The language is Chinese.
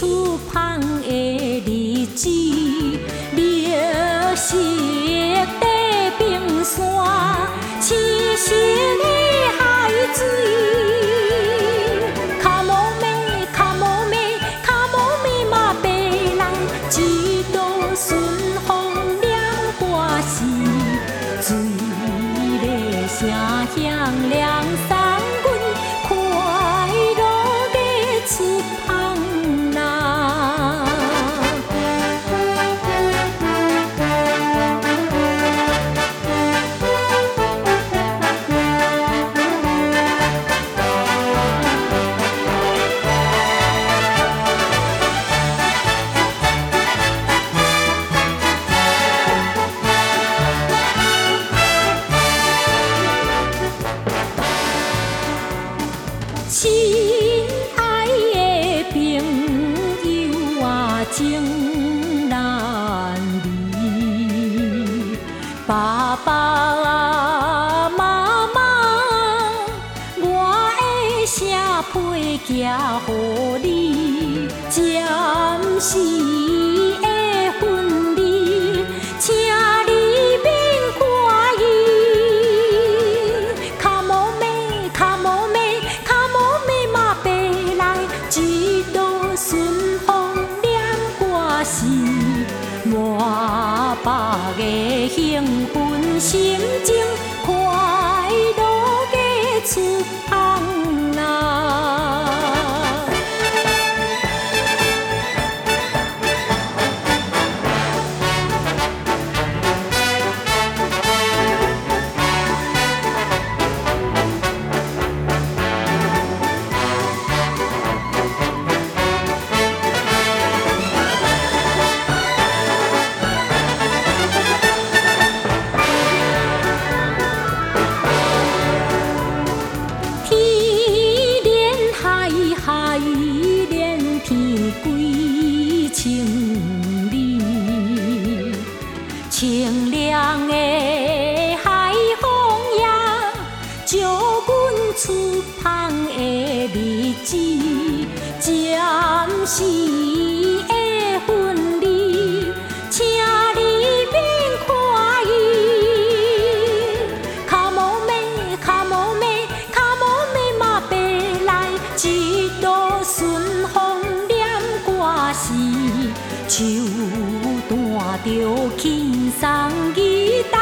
厝芳的日子，绿色地平线，青色的海水。卡摩妹，卡摩妹，卡摩妹嘛白来，一道顺风凉歌时，水的声响亮送阮快乐的出芳啦。亲爱的朋友啊，情难离。爸爸啊，妈妈，我的声配寄予你，暂时的分离，请你免怀疑。卡摩妹，卡摩妹。一道顺风凉歌时，满腹的兴奋心情，快乐的出芳啦。海连天归千里，清凉的海风呀，照阮出芳的日子，暂时的分离，请你免怀疑。卡摩妹，卡摩妹，卡摩妹嘛白来。一道顺风凉歌时，手弹着轻松吉他。